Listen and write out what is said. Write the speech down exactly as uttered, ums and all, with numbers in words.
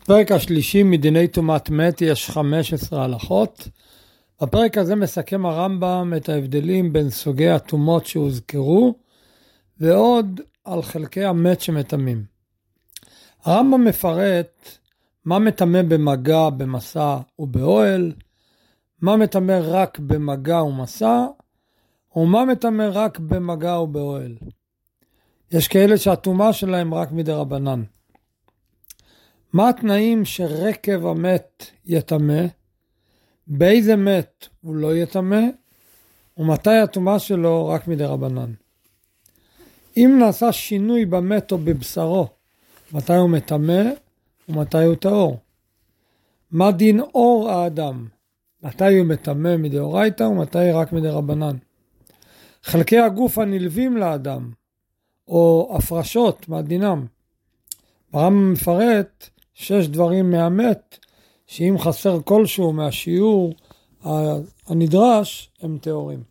בפרק השלישי מדיני טומאת מת יש חמש עשרה הלכות. בפרק הזה מסכם הרמב"ם את ההבדלים בין סוגי הטומאות שהוזכרו, ועוד על חלקי המת שמטמאים. הרמב"ם מפרט מה מטמא במגע, במסע ובאוהל, מה מטמא רק במגע ומסע, ומה מטמא רק במגע ובאוהל. יש כאלה שהטומאה שלהם רק מדרבנן. מה התנאים שרקב המת יטמא, באיזה מת הוא לא יטמא, ומתי הטומאה שלו רק מדרבנן. אם נעשה שינוי במת או בבשרו, מתי הוא מטמא ומתי הוא טהור. מה דין אור האדם, מתי הוא מטמא מדאורייתא ומתי רק מדרבנן. חלקי הגוף הנלווים לאדם, או הפרשות, מה דינם. הרמב"ם מפרט שש דברים מהמת, שאם חסר כלשהו מהשיעור הנדרש, הם טהורים.